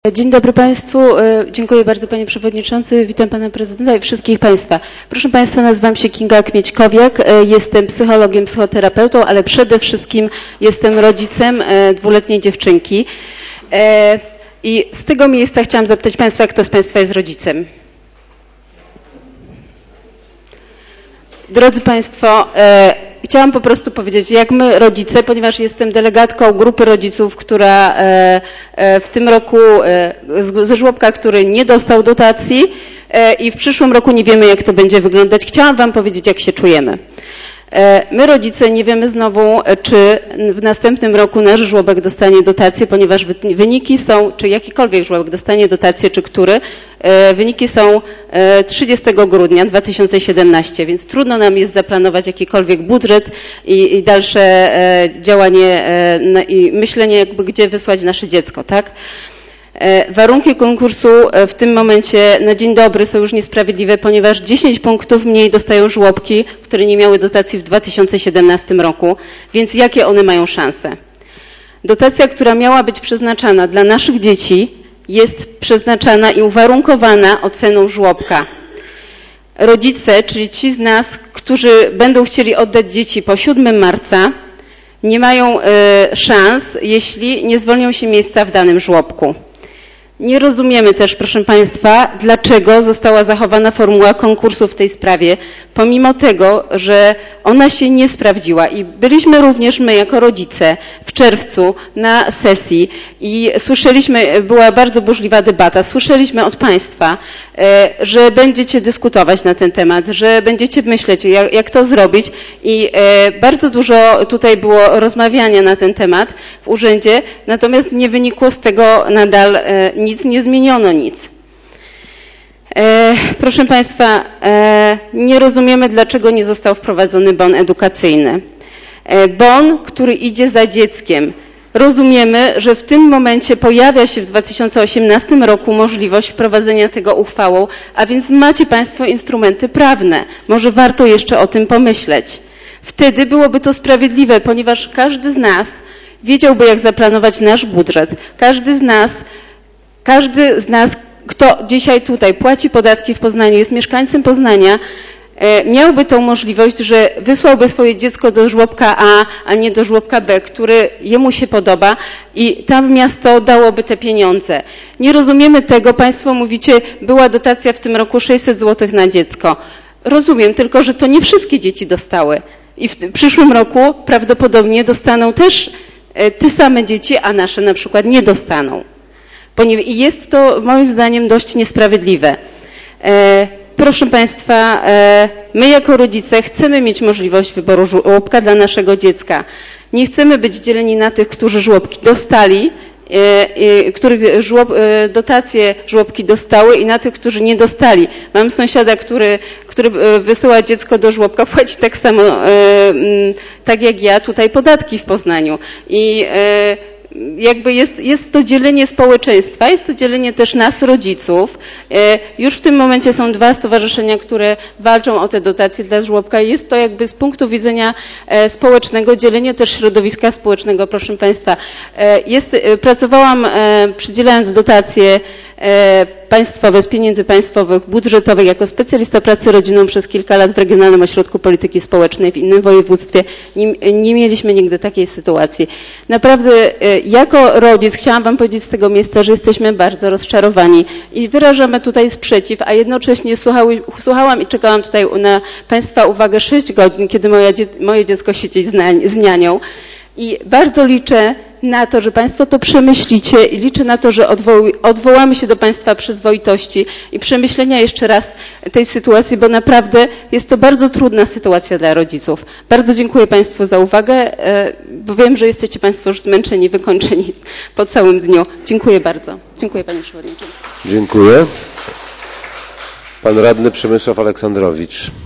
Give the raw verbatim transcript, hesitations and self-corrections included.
Dzień dobry Państwu. Dziękuję bardzo Panie Przewodniczący. Witam Pana Prezydenta i wszystkich Państwa. Proszę Państwa, nazywam się Kinga Kmieć-Kowiak. Jestem psychologiem, psychoterapeutą, ale przede wszystkim jestem rodzicem dwuletniej dziewczynki. I z tego miejsca chciałam zapytać Państwa, kto z Państwa jest rodzicem? Drodzy Państwo, chciałam po prostu powiedzieć, jak my rodzice, ponieważ jestem delegatką grupy rodziców, która w tym roku ze żłobka, który nie dostał dotacji i w przyszłym roku nie wiemy, jak to będzie wyglądać. Chciałam Wam powiedzieć, jak się czujemy. My rodzice nie wiemy znowu, czy w następnym roku nasz żłobek dostanie dotację, ponieważ wyniki są, czy jakikolwiek żłobek dostanie dotację, czy który, wyniki są trzydziestego grudnia dwa tysiące siedemnastego, więc trudno nam jest zaplanować jakikolwiek budżet i, i dalsze działanie i myślenie, jakby gdzie wysłać nasze dziecko, tak? Warunki konkursu w tym momencie na dzień dobry są już niesprawiedliwe, ponieważ dziesięć punktów mniej dostają żłobki, które nie miały dotacji w dwa tysiące siedemnastym roku, więc jakie one mają szanse? Dotacja, która miała być przeznaczana dla naszych dzieci, jest przeznaczana i uwarunkowana oceną żłobka. Rodzice, czyli ci z nas, którzy będą chcieli oddać dzieci po siódmego marca, nie mają szans, jeśli nie zwolnią się miejsca w danym żłobku. Nie rozumiemy też, proszę Państwa, dlaczego została zachowana formuła konkursu w tej sprawie, pomimo tego, że ona się nie sprawdziła. I byliśmy również my jako rodzice w czerwcu na sesji i słyszeliśmy, była bardzo burzliwa debata, słyszeliśmy od Państwa, że będziecie dyskutować na ten temat, że będziecie myśleć, jak, jak to zrobić i bardzo dużo tutaj było rozmawiania na ten temat w urzędzie, natomiast nie wynikło z tego nadal nic. Nic, nie zmieniono nic. E, proszę Państwa, e, nie rozumiemy, dlaczego nie został wprowadzony bon edukacyjny. E, bon, który idzie za dzieckiem. Rozumiemy, że w tym momencie pojawia się w dwa tysiące osiemnastym roku możliwość wprowadzenia tego uchwałą, a więc macie Państwo instrumenty prawne. Może warto jeszcze o tym pomyśleć. Wtedy byłoby to sprawiedliwe, ponieważ każdy z nas wiedziałby, jak zaplanować nasz budżet. Każdy z nas Każdy z nas, kto dzisiaj tutaj płaci podatki w Poznaniu, jest mieszkańcem Poznania, miałby tą możliwość, że wysłałby swoje dziecko do żłobka A, a nie do żłobka B, który jemu się podoba i tam miasto dałoby te pieniądze. Nie rozumiemy tego. Państwo mówicie, była dotacja w tym roku sześćset złotych na dziecko. Rozumiem, tylko że to nie wszystkie dzieci dostały. I w przyszłym roku prawdopodobnie dostaną też te same dzieci, a nasze na przykład nie dostaną. I jest to moim zdaniem dość niesprawiedliwe. E, proszę Państwa, e, my jako rodzice chcemy mieć możliwość wyboru żłobka dla naszego dziecka. Nie chcemy być dzieleni na tych, którzy żłobki dostali, e, e, których żłob, e, dotacje żłobki dostały i na tych, którzy nie dostali. Mam sąsiada, który, który wysyła dziecko do żłobka, płaci tak samo, e, tak jak ja, tutaj podatki w Poznaniu. I e, jakby jest, jest to dzielenie społeczeństwa, jest to dzielenie też nas, rodziców. Już w tym momencie są dwa stowarzyszenia, które walczą o te dotacje dla żłobka. Jest to jakby z punktu widzenia społecznego dzielenie też środowiska społecznego, proszę Państwa. Jest, pracowałam przydzielając dotacje państwowe, z pieniędzy państwowych, budżetowych, jako specjalista pracy rodzinną przez kilka lat w Regionalnym Ośrodku Polityki Społecznej w innym województwie. Nie, nie mieliśmy nigdy takiej sytuacji. Naprawdę jako rodzic chciałam Wam powiedzieć z tego miejsca, że jesteśmy bardzo rozczarowani i wyrażamy tutaj sprzeciw, a jednocześnie słuchały, słuchałam i czekałam tutaj na Państwa uwagę sześć godzin, kiedy moja, moje dziecko siedzi z, z nianią. I bardzo liczę na to, że Państwo to przemyślicie i liczę na to, że odwoł- odwołamy się do Państwa przyzwoitości i przemyślenia jeszcze raz tej sytuacji, bo naprawdę jest to bardzo trudna sytuacja dla rodziców. Bardzo dziękuję Państwu za uwagę, bo wiem, że jesteście Państwo już zmęczeni, wykończeni po całym dniu. Dziękuję bardzo. Dziękuję Panie Przewodniczący. Dziękuję. Pan Radny Przemysław Aleksandrowicz.